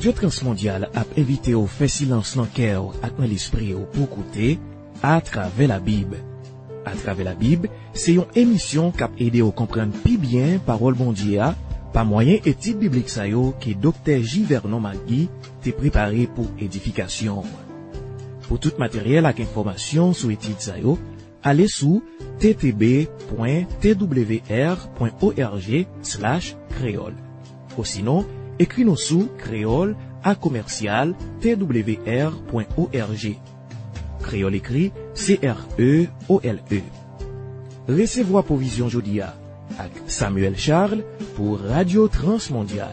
Radio Transmondial a invité au fait silence dans cœur et dans l'esprit pour écouter à travers la Bible. À travers la Bible, c'est une émission qui a aidé à comprendre plus bien parole bon Dieu par moyen étude biblique ça yo que docteur J. Vernon Magui t'a préparé pour édification. Pour tout matériel et information sur étude ça yo, allez sur ttb.twr.org/créole. Ou sinon, écris-nous sur créole@twr.org. Créole écrit C-R-E-O-L-E. Recevoir provision jodia avec Samuel Charles pour Radio Transmondial.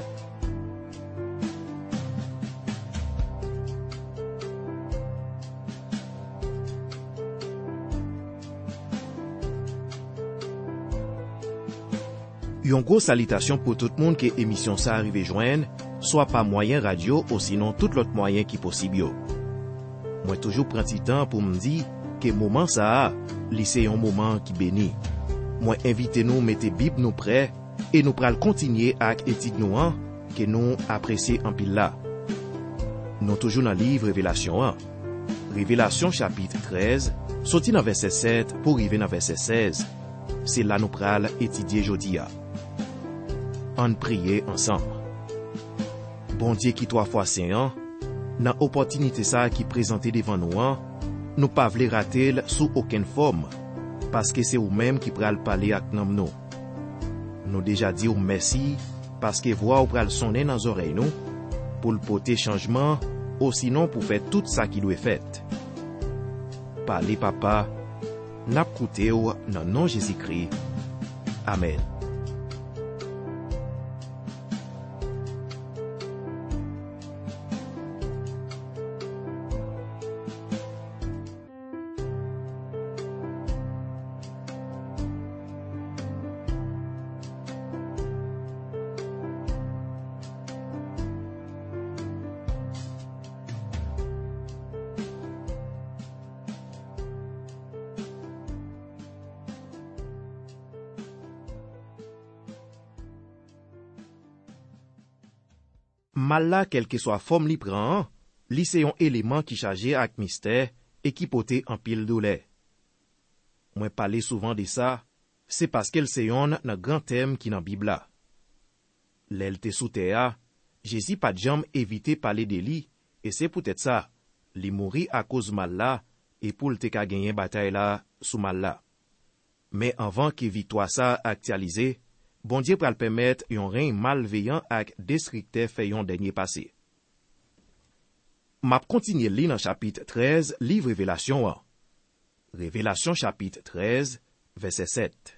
Une grosse salutation pour tout le monde qui émission ça arrive joindre, soit par moyen radio ou sinon tout l'autre moyen qui possible. Moi toujours prends petit temps pour me dire que moment ça, c'est un moment qui béni. Moi invitez nous mettez Bible nous prêt et nous pral continuer avec étude nous que nous apprécier en pile là. Nous toujours dans livre Révélation 1. Révélation chapitre 13, sorti dans verset 7 pour arriver dans verset 16. C'est là nous pral étudier jodia. On prier ensemble. Bon Dieu qui 3 fois Saint, dans opportunité ça qui présenté devant nous, nous pas vle rater sous aucune forme, parce que c'est vous-même qui pral parler avec nous. Nous déjà dit merci, parce que voix ou pral sonner dans oreilles nous, pour le porter changement, ou sinon pour faire tout ça qui doit fait. Parlez papa, n'a coûté dans le nom Jésus-Christ. Amen. Mal là, quelle que soit forme li prend, li c'est un élément qui chargé avec mystère et qui pote en pile douleur. Moi parler souvent de ça, c'est parce qu'elle c'est un grand thème qui dans Bible là. L'elle te sous terre, Jésus pas de jambe éviter parler de lui, et c'est peut-être ça, li mourir à cause mal là, et pour te ka gagner bataille là, sous mal là. Mais avant que victoire ça actualisé, bon Dieu pral permettre yon règne malveillant ak destructeur fait yon dernier passé. M'a continuer li dans chapitre 13, livre Révélation 1. Révélation chapitre 13, verset 7.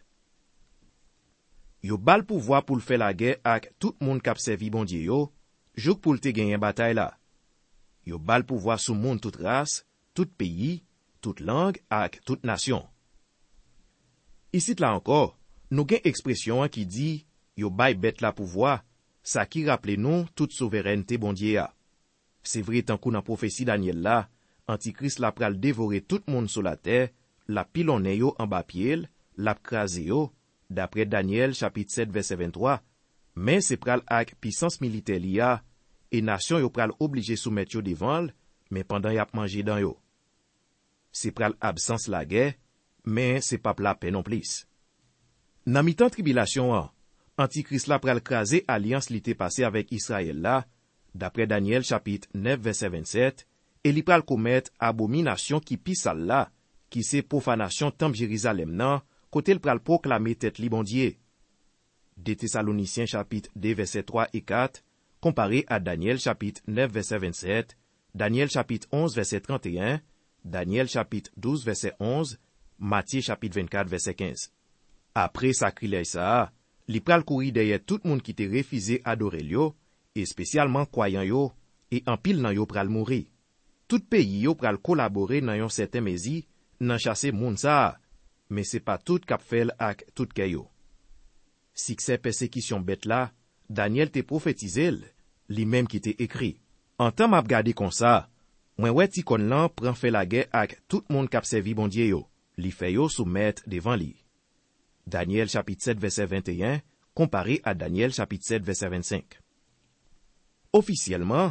Yo bal pouvoir pour le faire la guerre ak tout monde k'ap servi bon Dieu yo, jouk pour te gagner bataille là. Yo bal pouvoir sou monde toute race, tout pays, toute langue ak toute nation. Ici là encore, nous gen expression qui dit yo bay bête la pouvoir, ça qui rappelle nous toute souveraineté bon Dieu a. C'est vrai tant qu'on dans prophétie Daniel là, Antichrist la pral dévorer tout le monde sur la terre, la pilonne yo en bas pied, la craser yo, d'après Daniel chapitre 7 verset 23, mais c'est pral ak puissance militaire liya, et nation yo pral obligé soumettre yo devant, mais pendant y a mangé dans yo. C'est pral absence la guerre, mais c'est pas la paix non plus. Nan mi-temps tribulation Antichrist la pral craser alliance li te passé avec Israël là, d'après Daniel chapitre 9 verset 27, et li pral commettre abomination qui pi sale là, qui c'est profanation temple Jérusalem nan, côté le pral proclamer tête li bon Dieu. De Thessaloniciens chapitre 2 verset 3 et 4, comparé à Daniel chapitre 9 verset 27, Daniel chapitre 11 verset 31, Daniel chapitre 12 verset 11, Matthieu chapitre 24 verset 15. Après sacrilège ça, li pral courir derrière tout le monde qui te refusé adorer yo, et spécialement croyant yo, et en pile nan yo pral mourir. Tout pays yo pral collaborer nan yon certain mezi, nan chasser moun ça, mais c'est pas tout k'ap fel ak tout kè yo. Si que persécution bête là, Daniel te prophétisé, li même qui te écrit. En temps m'a gardé comme ça, moi wè ti kon lan pran fait la guerre ak tout monde k'ap servi bon Dieu yo, li fait yo soumettre devant li. Daniel chapitre 7 verset 21, comparé à Daniel chapitre 7 verset 25. Officiellement,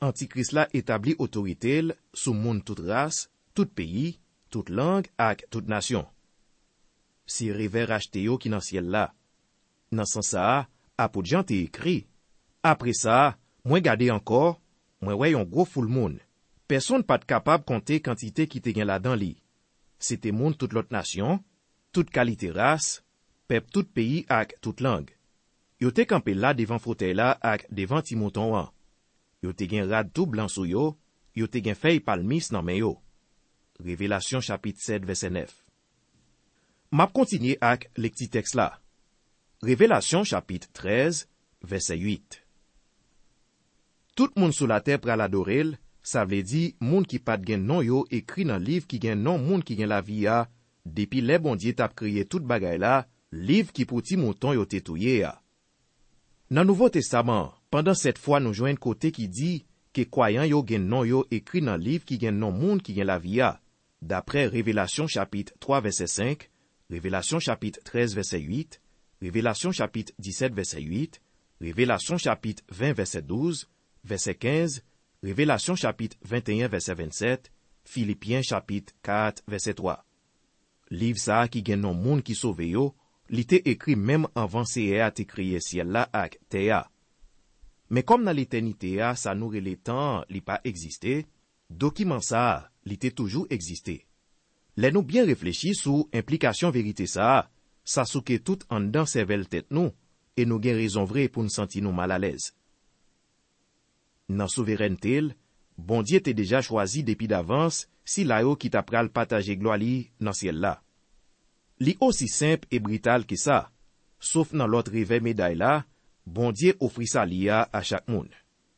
Antichrist la établi autorité sous moun toute race, tout pays, toute langue ak toute nation. Si rêve racheté yo qui dans ciel là. Dans sens ça, apôtre Jean t'est écrit. Après ça, moi gade encore, moi ouais yon gros foule moun. Personne pas capable compter quantité qui te gen là dans li. C'était moun toute l'autre nation, toute qualité race, peuple tout pays ak toute langue. Yo te campé là devant fauteuil là ak devant ti mouton an. Yo te gen rad tout blanc sou yo te gen feuille palmis nan men yo. Révélation chapitre 7 verset 9. M'a continuer ak le petit texte là. Révélation chapitre 13 verset 8. Tout moun sou la terre pral adorel, ça vle di moun ki pat gen non yo écrit dans livre qui gen non moun ki gen la vie a, depuis les bon Dieu tap créé tout bagay la, livre qui pou ti mouton yo te touye a. Dans Nouveau Testament, pendant cette fois nous joignent côté qui dit que croyant yo gen non yo écrit dans livre qui gen non moun qui gen la vie a. D'après Révélation chapitre 3 verset 5, Révélation chapitre 13 verset 8, Révélation chapitre 17 verset 8, Révélation chapitre 20 verset 12, verset 15, Révélation chapitre 21 verset 27, Philippiens chapitre 4 verset 3. Livre ça qui gen non moun qui sauve yo, li te écrit même avant c'est a te créé ciel là ak terre. Mais comme dans l'éternité a ça nous les temps li pas existé, document ça li te toujours existé. Les nous bien réfléchi sous implication vérité ça souke tout en dedans cervelle tête nous et nous gen raison vraie pour nous sentir nous mal à l'aise. Dans souveraineté, bon Dieu t'est déjà choisi depuis d'avance si la yo qui t'a pral partager gloire li dans ciel là. Li aussi simple et brutal que ça, sauf dans l'autre réveil médaille là, bon Dieu offrit ça liya à chaque monde.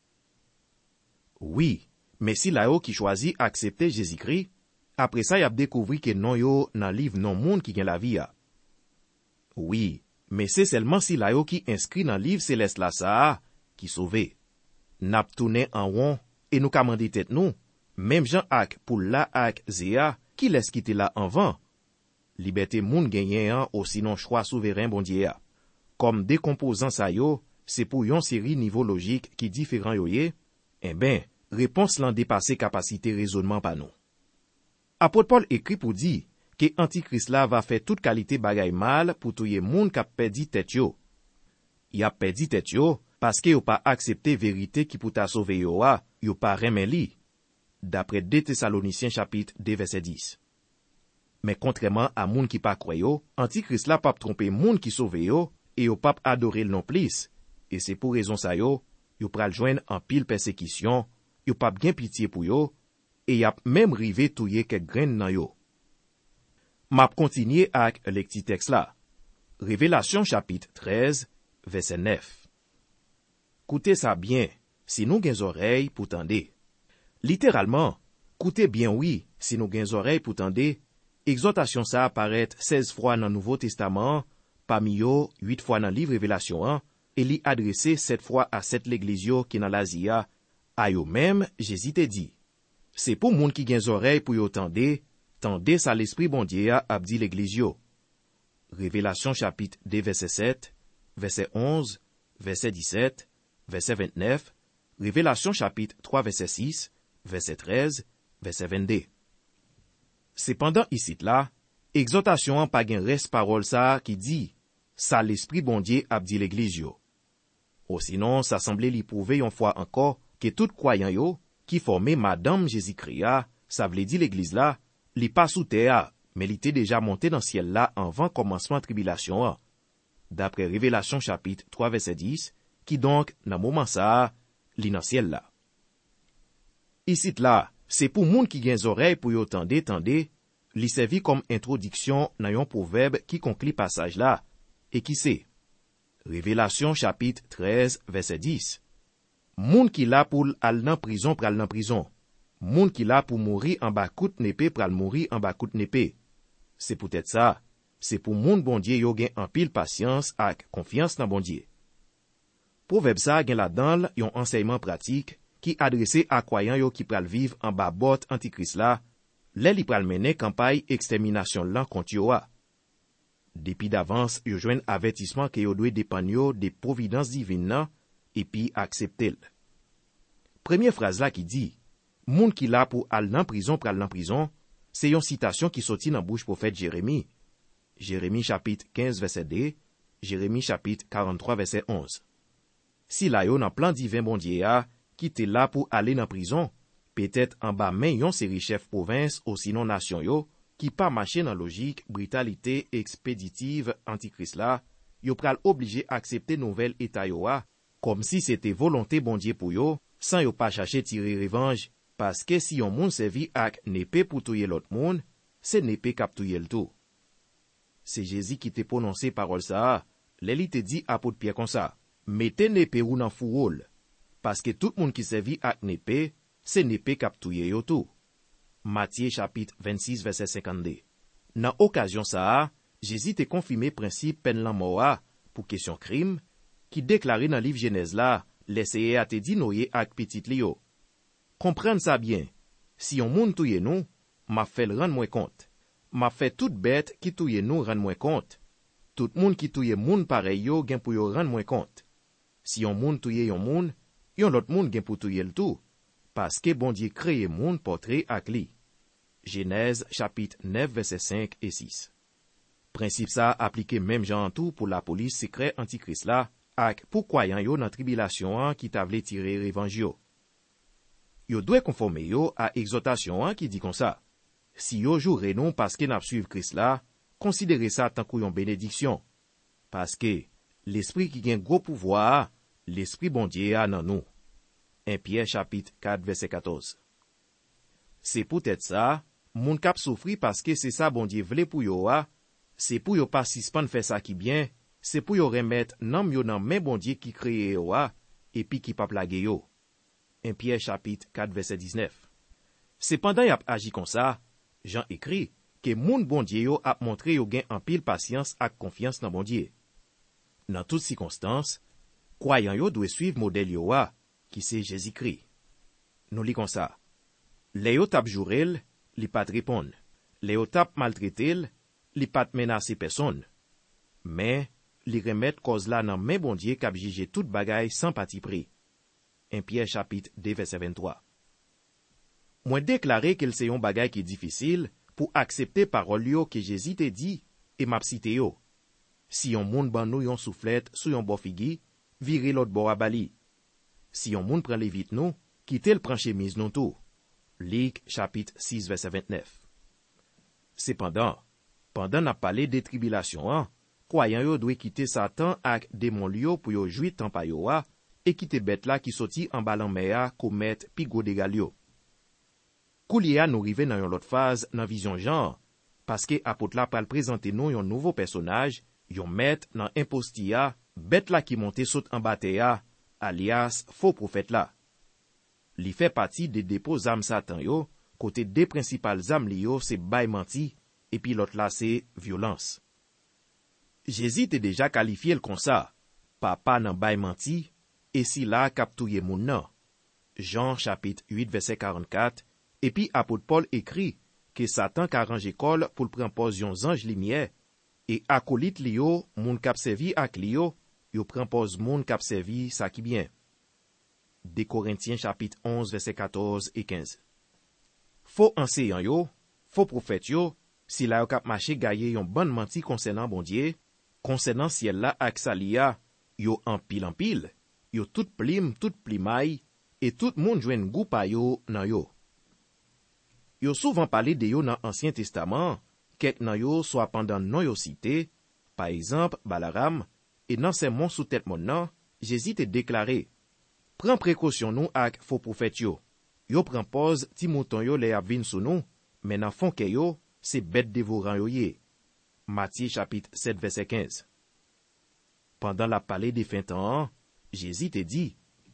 Oui, mais si la yo qui choisit accepter Jésus-Christ, après ça y a découvert que non yo dans livre non monde qui gen la vie a. Oui, mais c'est seulement si la yo qui inscrit dans livre céleste là ça qui sauvé. Nap tourné en rond et nous commandé tête nous, même Jean ak pour la ak Zéa qui laisse quitter là en vent. Liberté moun genyen ou sinon choix souverain bon Dieu a. Comme décomposant ça yo, c'est pour yon série niveau logique qui différent yo ye, eh ben, réponse l'en dépassé capacité raisonnement pa nous. Apôtre Paul écrit pour dire que Antichrist là va faire toute qualité bagay mal pour touyer moun k'ap perdi tête yo. Y a perdi tête yo parce que yo pas accepté vérité qui pour ta sauver yo a, yo pas remen li. D'après 2 Thessaloniciens chapitre 2 verset 10. Mais contrairement à moun qui pas croyo, Antichrist la pas tromper moun qui sauve yo et yo pas adorer le non plus. Et c'est pour raison ça yo pral joindre en pile persécution, yo pas bien pitié pour yo et y a même rivé touyer quelques graines nan yo. M'a continuer avec le petit texte là. Révélation chapitre 13 verset 9. Coutez ça bien, si nous gen oreilles pour tendre. Littéralement, coutez bien oui, si nous gen oreilles pour tendre. Exhortation ça apparaît 16 fois dans le Nouveau Testament, parmi yo 8 fois dans le livre Révélation 1, et li adressé 7 fois à 7 l'église yo qui dans l'Asie, à yo même, Jésus te dit. C'est pour moun qui gen oreilles pour yo tende ça l'esprit bon Dieu a dit l'église yo. Révélation chapitre 2 verset 7, verset 11, verset 17, verset 29, Révélation chapitre 3 verset 6, verset 13, verset 22. Cependant ici là, exhortation pas gen reste parole ça qui dit ça l'esprit bon Dieu a dit l'église yo. Ou sinon ça semblait li prouver une fois encore que tout croyant yo qui formait madame Jésus-Christ ça vle dit l'église là, li pas sous terre mais li était déjà monté dans ciel là avant commencement tribulation. D'après Révélation chapitre 3 verset 10 qui donc dans moment ça li dans ciel là. Ici là, c'est pour moun qui gen oreilles pour yo tende, li servi comme introduction dans yon proverbe qui conclut passage là, et qui c'est? Révélation chapitre 13 verset 10. Moun qui là pour al nan prison pral nan prison. Moun qui là pour mourir en bas kout n'épée pral mourir en bas kout n'épée. C'est peut-être ça. C'est pour moun bon Dieu yo gen en pile patience ak confiance dans bon Dieu. Proverbe ça gen là-dedans yon enseignement pratique qui adressé à croyants yo qui pral vivre en bas bot Antichrist là, lè li pral mener campagne extermination lan kont yo a. Depuis d'avance, yo jwenn avertissement que yo dwe dépend yo des providences divines nan et puis accepter. Première phrase là qui dit, moun qui là pour aller dans prison pral dans prison, c'est une citation qui sorti dans bouche prophète Jérémie. Jérémie chapitre 15 verset 2, Jérémie chapitre 43 verset 11. Si là yo nan plan divin bon Dieu a, qui te là pour aller dans prison, peut-être en bas men yon série chef province ou sinon nation yo, qui pas marcher dans logique, brutalité expéditive antichrist là, yo pral obligé accepter nouvelle état yo a, comme si c'était volonté bon Dieu pour yo, sans yo pas chercher tirer revanche, parce que si yon moun servi ak n'épée pour touyer l'autre moun, c'est n'épée k'ap touyer le tout. C'est Jésus qui te prononcé parole ça, l'eli te dit apôtre Pierre comme ça, mettez n'épée ou nan fourrol, parce que tout moun qui servi ak n'épée, c'est n'épée k'ap touyer yo tout. Matthieu chapitre 26 verset 52. Nan occasion ça, Jésus te confirmé principe peine la mort pour question crime, qui déclaré dans livre Genèse là, l'essayer a te dit noyer ak petit li yo. Comprendre ça bien. Si yon moun touye nous, m'a fait le rendre moins compte. M'a fait toute bête qui touye nous rendre moins compte. Tout moun qui touye moun pareil yo gen pou yo rendre moins compte. Si yon moun touye yon lot moun gen pou touye le tout. Parce que bon Dieu créé moun portrait ak li. Genèse chapitre 9 verset 5 et 6. Principe ça appliqué même genre tout pour la police secret antichrist là, ak pour croyant yo nan tribulation an qui tavle tirer revanche yo. Yo doit conformer yo à exhortation an qui dit comme ça. Si yo joure non parce que n'a suivre Christ là, considérez ça tant qu'on bénédiction. Parce que l'esprit qui gagne gros pouvoir, l'esprit bon Dieu a nan nous. 1 Pierre chapitre 4 verset 14. C'est peut-être ça, moun kap souffri parce que c'est ça bon Dieu vle pour yo a, c'est pour yo pas suspend faire ça qui bien, c'est pour yo remettre nan yo nan men bon Dieu qui créé yo a, et puis qui pa plage yo. 1 Pierre chapitre 4 verset 19. Cependant y a agi comme ça, Jean écrit que moun bon Dieu yo a montré yo gen en pile patience ak confiance dans bon Dieu. Dans toutes circonstances, croyant yo doit suivre modèle yo a, qui c'est Jésus-Christ. Nous lisons ça. Les yo tap jourel, li pat répondre. Les yo tap maltraitel, li pat menacer personne. Mais li remettre cause là nan men bon Dieu k'ap jige tout bagay sans parti pris. 1 Pierre chapitre 2 verset 23. Moi déclaré qu'il c'est un bagay qui est difficile pour accepter parole yo que Jésus te dit et m'a cité yo. Si yon moun ban nou yon soufflette sou yon bofigi, vire l'autre bord à bali. Si yon moun prend les vite nou, quitte le prend chemise non tout. Luc chapitre 6 verset 29. Cependant, pendant n'a parlé des tribulations, croyant yo doit quitter Satan ak démon yo pour yo jouit temps pa yo a, et quitter bête là qui sorti en balan mea commettre pi gros dégâts yo. Kouliya nous rive dans yon l'autre phase dans vision genre, parce que apôtre là pral présenter nous yon nouveau personnage, yon maître dans impostia, bête là qui monte saute en batéa, alias faux prophète là. Li fait partie des dépôts âme Satan yo, côté des principales âmes li yo c'est bay menti, et puis l'autre là c'est violence. Jésus te déjà qualifié le comme ça, papa nan bay menti, et si là k'ap touye moun nan. Jean chapitre 8 verset 44, et puis apôtre Paul écrit que Satan ka arrangé kol pour le prendre pose yon ange lumière, et acolyte li yo, moun k'ap servi ak li yo prend pose moun k'ap servi sa ki bien. 2 Corinthiens chapitre 11 verset 14 et 15. Faux enseignant yo, faux prophète yo, si la yo k'ap marché gaye yon bonne menti concernant bon Dieu, concernant ciel la ak salia, yo en pile, yo tout plimay, et tout moun jwen gou pa yo nan yo. Yo souvent parlé de yo dans Ancien Testament, kek nan yo soit pendant non yo cité, par exemple Balaram, et dans sermon sous tête mon nan, Jésus te déclaré, prends précaution nous ak faux prophète yo. Yo prend pause ti mouton yo le ap vin sou nou, men nan fon ke yo, c'est bête dévorant yo ye. Matthieu chapitre 7 verset 15. Pendant la parler des fin temps, Jésus te dit,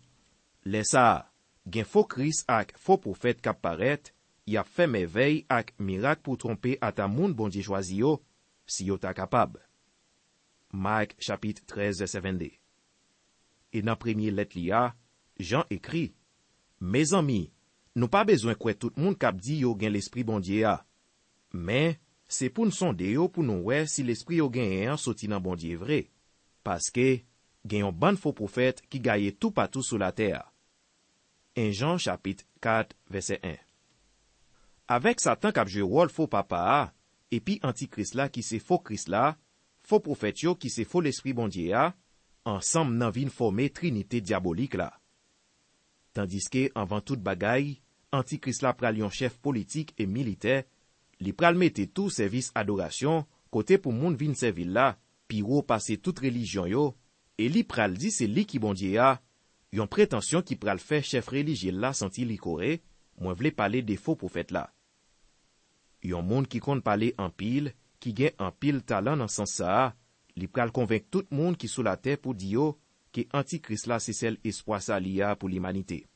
Lesa, gen faux Christ ak faux prophète k'ap paret, y a fait merveille ak miracle pour tromper à ta moun bon Dieu choisi yo, si yo ta capable. Marc chapitre 13 verset 22. Et dans premier lettre liya, Jean écrit, Mes amis, nous pas besoin que tout le monde k'ap di yo gen l'esprit bon Dieu a. Mais c'est pour nous sonder yo pour nous ouais si l'esprit yo gen un sorti nan bon Dieu vrai. Parce que gen yon ban faux prophète qui gagne tout partout sur la terre. 1 Jean chapitre 4 verset 1. Avec Satan k'ap jwe rôle faux papa, et puis antichrist là qui c'est faux Christ là, faux prophète yo qui c'est faux l'esprit bon Dieu a, ensemble nan vin former trinité diabolique là. Tandis que avant toute bagaille, antichrist là pral yon chef politique et militaire, li pral mette tout service adoration côté pour moun vin servir là, pi ou passer toute religion yo, et li pral di c'est li qui bon Dieu a, yon prétention qui pral faire chef religieux là senti li coré, moi vle parler des faux prophètes là. Yon moun qui compte parler en pile, qui gen en pile talent dans sens ça, li pral convaincre tout moun qui sous la terre pour dire que antichrist là c'est seul espoir ça li a pour l'humanité.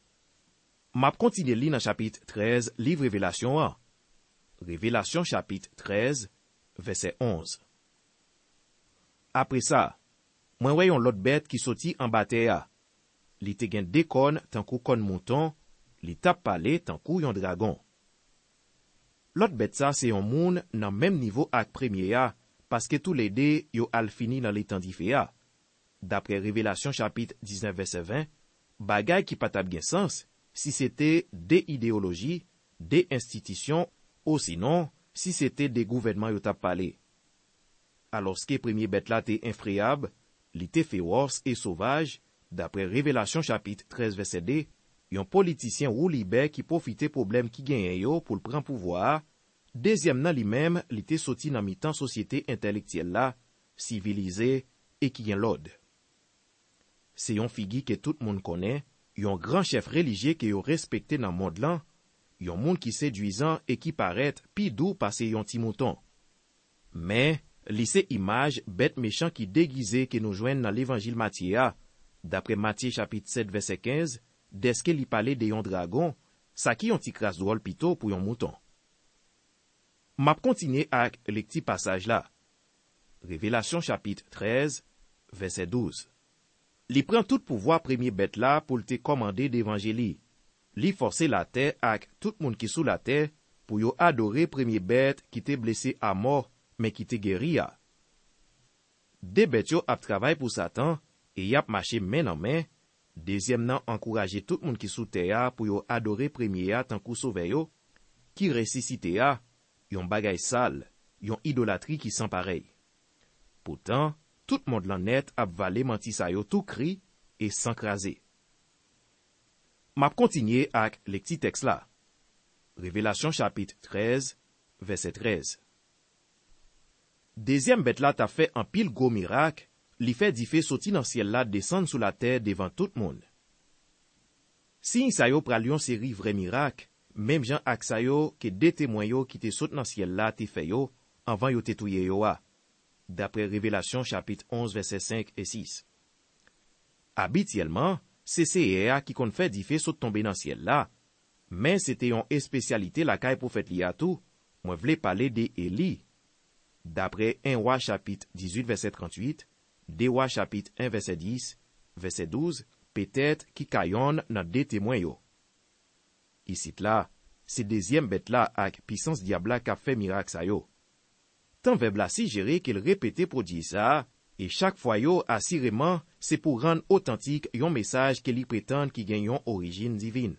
M'a continue li dans chapitre 13, livre Révélation 1. Révélation chapitre 13, verset 11. Après ça, moi voyon l'autre bête qui sorti en bataille. Li te gen deux cornes tant kou corne mouton, li tap pale tant kou yon dragon. L'autre bête ça c'est un moun nan même niveau ak premier a, parce que tous les deux yo al fini dans l'étang d'Ifé a. D'après Révélation chapitre 19 verset 20, bagay qui pas tap gen sens, si c'était des idéologies, des institutions, ou sinon, si c'était des gouvernements yo tap pale. Alors que premier bête là te infréable, li te féroce et sauvage, d'après Révélation chapitre 13 verset 2, yon politicien ou libe qui profite problème qui gagne yo pour le prendre pouvoir. Deuxième nan li même, li te sorti nan mi-temps société intellectuelle là, civilisée et qui gen l'ordre. C'est yon figi que tout monde connaît, yon grand chef religieux que yo respecté dans monde là, yon monde qui séduisant et qui paraît pi doux parce yon ti mouton. Mais li se image bête méchant qui déguisé que nous joignent dans l'évangile Matthieu, d'après Matthieu chapitre 7 verset 15, deske li parle de yon dragon, sa ki yon ti kras drôle pito pour yon mouton. M'a continué avec le petit passage là. Révélation chapitre 13, verset 12. Li prend tout pouvoir premier bête là pour te commander d'évangélie. Li force la terre avec tout monde qui sous la terre pour yo adorer premier bête qui te blessé à mort mais qui te guéri a. Des bêtes yo ap travail pour Satan et y ap marché main en main. Deuxième nan encourager tout monde qui sous terre pour yo adorer premier a tant kou sauve yo, qui ressuscite a, yon bagay sale, yon idolâtrie qui sans pareil. Pourtant, tout monde l'en net ap valé menti sa yo tout cri et sans craser. M'a continué avec les petits textes là. Révélation chapitre 13, verset 13. Deuxième bête là t'a fait un pile gros miracle, li fait d'ifé sorti dans ciel là descendre sous la terre devant tout le monde. Si sa yo pral yon série vrai miracle, même Jean ak sa yo que des témoins yo qui te saute dans ciel là te fait yo avant yo te touye yo a. D'après Révélation chapitre 11 verset 5 et 6. Habituellement, c'est CEA qui kon fait d'ifé saute tomber dans ciel là, mais c'était une spécialité la caille prophète li a tout, moi vle parler de Élie. D'après 1 Roi chapitre 18 verset 38, 2 Rois chapitre 1 verset 10, verset 12, peut-être qui kayon nan des témoins yo. Ici là, c'est deuxième bête là avec puissance diable qui a fait miracle sa yo. Tant verbe là si géré qu'il répétait pour dire ça, et chaque fois yo assurément c'est pour rendre authentique yon message que li prétend qui gagne yon origine divine.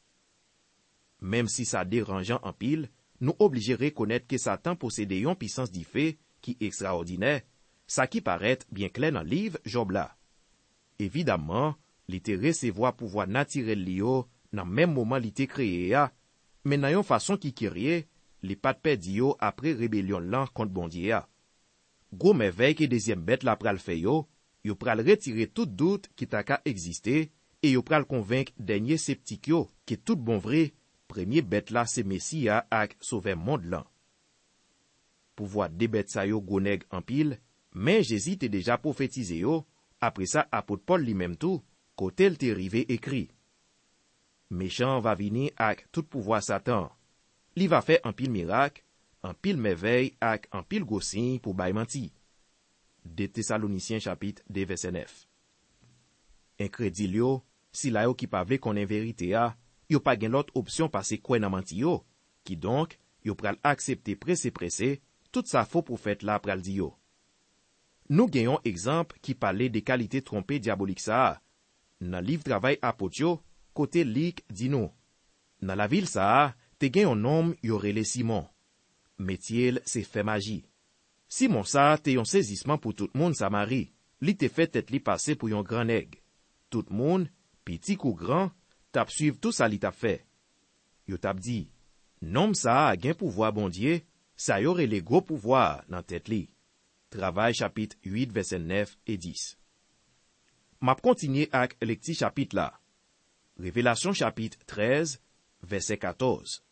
Même si ça dérangeant en pile, nous obligés reconnaître que Satan possède yon puissance d'ifé qui extraordinaire, ça qui paraît bien clair dans le livre Job là. Évidemment, li te recevoir pouvoir naturel li yo dans même moment li te créé a, mais nan yon façon qui kyrie, li pat perdi yo après rébellion lan contre bon Dieu a. Gros merveille que deuxième bête la pral fait yo pral retirer tout doute qui ta ka exister et yo pral convaincre dernier sceptique yo que tout bon vrai, premier bête là c'est Messia ak sauver monde lan. Pouvoir des bêtes sa yo goneg en pile, mais Jésus te déjà prophétisé yo, après ça apôtre Paul lui-même tout, côté le te rivé écrit. Méchant va venir avec tout pouvoir Satan. Li va faire un pile miracle, un pile merveille avec un pile gossin pour bay menti. De Thessaloniciens chapitre 2 verset 9. Incrédule yo, si la yo qui pa vle konnen vérité a, yo pa gen l'autre option parce kwen nan menti yo, qui donc yo pral accepter pressé tout sa faux prophète la pral di yo. Nous gagnons exemple qui parlait des qualités trompées diaboliques ça. Dans livre travail apôtre yo, kote lik di nou. Nan la vil sa, te gen yon nom yorele Simon. Metyel se fe magi. Simon sa te yon sezisman pou tout moun Samari. Li te fe tet li pase pou yon gran neg. Tout moun, pitik ou gran, tap suiv tout sa li tap fe. Yo tap di, nom sa a gen pouvoi bondye, sa yorele gros pouvoi nan tet li. Travail chapit 8 verset 9 et 10. Map kontinye ak lekti chapit la. Révélation chapit 13 verset 14.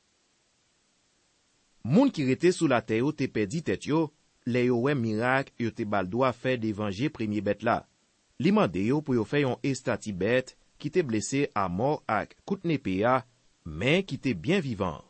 Moun ki rete sou la te yo te pedi tet yo, le yo wè mirak yo te bal doa fè devanje premier bet la. Li mande yo pou yo fè yon estati bet ki te blese a mor ak kout nepe ya, men ki te bien vivan.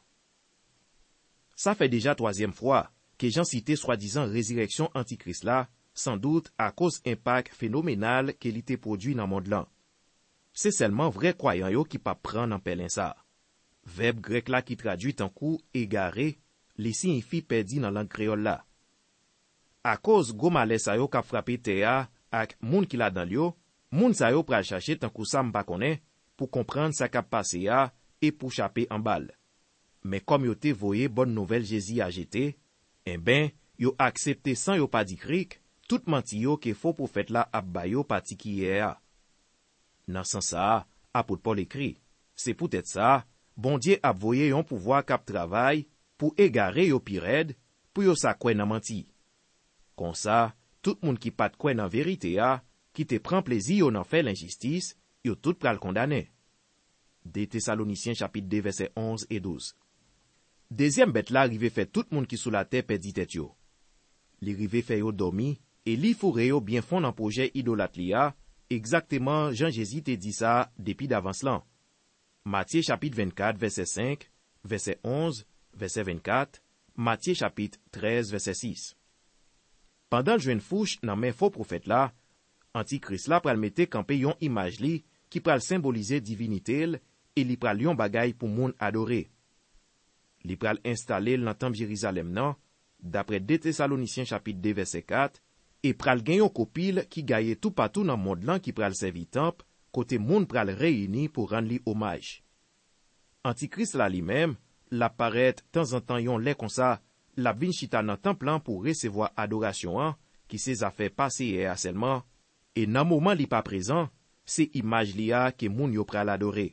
Sa fè deja 3e fwa ke jan cite soi-disant rezireksyon antikrist la, sans doute a cause impact phénoménal ke li te produit nan mond lan. Se selman vre kwayan yo ki pa pran nan pelen sa. Verbe grek la ki traduit tan kou egare, li signifi perdi nan lang kreol la. A cause go male sa yo kap frape teya ak moun ki la dan yo, moun sa yo pral chache tan kou sa mpa konen pou komprendre sa kap pase ya e pou chape en bal. Men kom yo te voye bonne nouvel Jezi a jete, en ben yo aksepte san yo pa di krik, tout manti yo ke fo profet la ap bayo pati ki ye a. Nan san sa, apot Paul ekri, se pou tèt sa, bondye ap voye yon pouvoi kap travay pou egare yo pi red, pou yo sa kwen nan manti. Kon sa, tout moun ki pat kwen nan verite a, ki te pran plezi yo nan fè l'injistis, yo tout pral kondane. De Thessaloniciens chapit 2 verset 11 et 12. Deuxième bet la rive fè tout moun ki sou la terre pedi tèt yo. Li rive fè yo domi, e li fure yo bien fon nan proje idolat li a, exactement Jean Jésus te di sa depi d'avance lan. Matthieu chapit 24 verset 5, verset 11, verset 24, Matthieu chapit 13 verset 6. Pendant jwen fouche nan men faux profet la, Antikrist la pral mette kampe yon imaj li ki pral symbolize divinitel e li pral yon bagay pou moun adore. Li pral installe nan temple Jérusalem nan, dapre 2 Thessaloniciens chapit 2 verset 4, e pral gen yon kopil ki gaye tout patou nan mod lan ki pral servi temple, kote moun pral reyini pou rend li omaj. Antikrist la li mem, la paret tan zan tan yon lè kon sa, la vin chita nan temple lan pou resevoa adorasyon an, ki se zafè pase e aselman, e nan mouman li pa prezan, se imaj li a ke moun yo pral adore.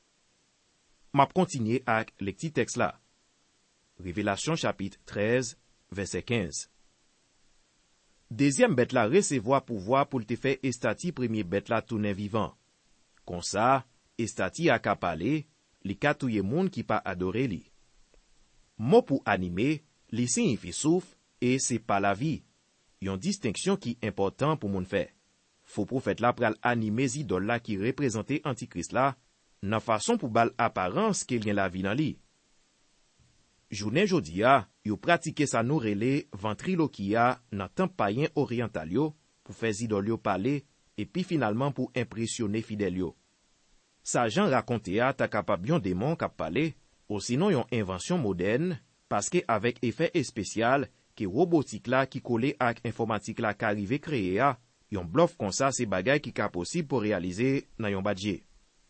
Map kontinye ak lekti teks la. Révélation chapit 13, verset 15. Deuxième bet la resevoa pouvoi pou te fè estati premier bet la tounen vivan. Kon sa, estati a ka pale, li katouye moun ki pa adore li. Mo pou anime, li signifi souf, e se pa la vi. Yon distinksyon ki important pou moun fè. Faux profet la pral anime zidol la ki reprezente Antikrist la, nan fason pou bal aparence ke lien la vi nan li. Jounen jodi a, yo pratike sa nou rele ventriloquia nan tan payen oriental yo, pou fè zidol yo pale, epi finalman pou impresyonne fidel yo. Sa jan rakonte a ta kapab yon demon kap pale, ou sinon yon invensyon modern, paske avek efè espesyal ke robotik la ki kole ak informatik la ka rive kreye a, yon blof kon sa se bagay ki ka posib pou realize nan yon badje.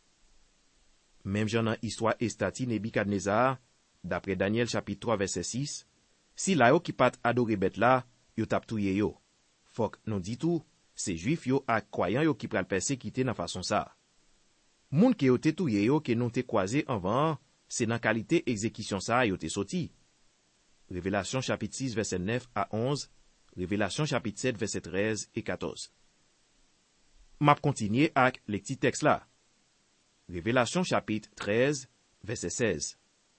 Mem jan nan histwa estati Nebukadnezar, dapre Daniel chapit 3 verset 6, si la yo ki pat adore bet la, yo tap touye yo. Fok non ditou, se juif yo ak kwayan yo ki pral persekite nan fason sa. Moun ke yo te touye yo ke non te kwaze anvan, se nan kalite ekzekisyon sa yo te soti. Révélation chapit 6 verset 9 à 11, Révélation chapit 7 verset 13 et 14. Map kontinye ak lekti teks la. Révélation chapit 13 verset 16.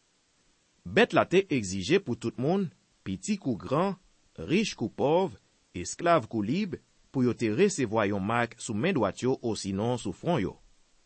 Bet la te exige pou tout moun, piti kou gran, riche kou pov, esklav kou lib, pou yo te resevoy yon mak sou men doat yo ou sinon sou front yo.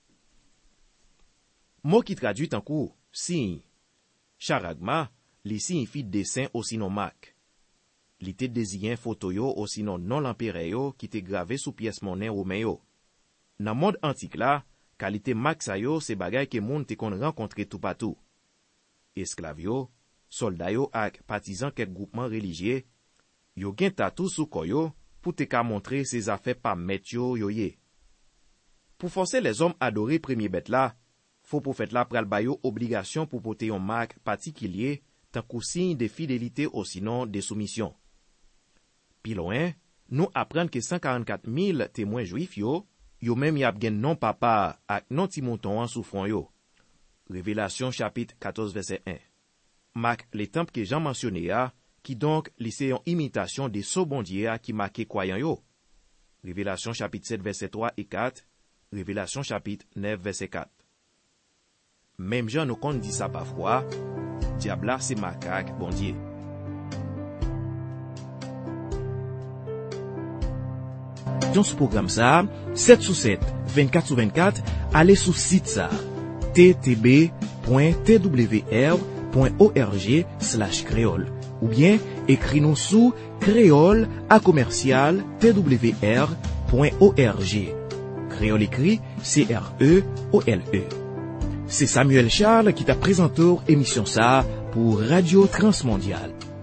Mo ki traduit an kou, sign. Charagma, li signifi dessin ou sinon mak. Li te deziyen foto yo ou sinon non l'empire yo ki te grave sou piyes monen ou men yo. Nan mod antik la, kalite mak sa yo se bagay ke moun te kon renkontre tout patou. Esklav yo, solda yo ak patizan kek groupman religye, yo gen tatou sou koyo pou te ka montre se zafè pa met yo ye. Pou force les hommes adore premier bet la, faux prophète la pral bayo obligation pour porter un marque particulier tant qu'au signe de fidélité ou sinon de soumission. Pi loin, nous apprenons que 144 000 témoins juifs yo même y ap gen non papa ak non ti mouton en souffrant yo. Révélation chapitre 14 verset 1. Marque les temples que Jean mentionné a, qui donc lycée en imitation des sceaux bondiers qui marqué croyant yo. Révélation chapitre 7 verset 3 et 4, Révélation chapitre 9 verset 4. Même Jean nous compte dit ça parfois, diable c'est macaque bondier. Dans ce programme ça, 7 sur 7, 24 sur 24, allez sur site ça, ttb.twr.org/créole ou bien écris-nous sous créole@twr.org. Créole écrit CREOLE. C'est Samuel Charles qui t'a présenté l'émission ça pour Radio Transmondiale.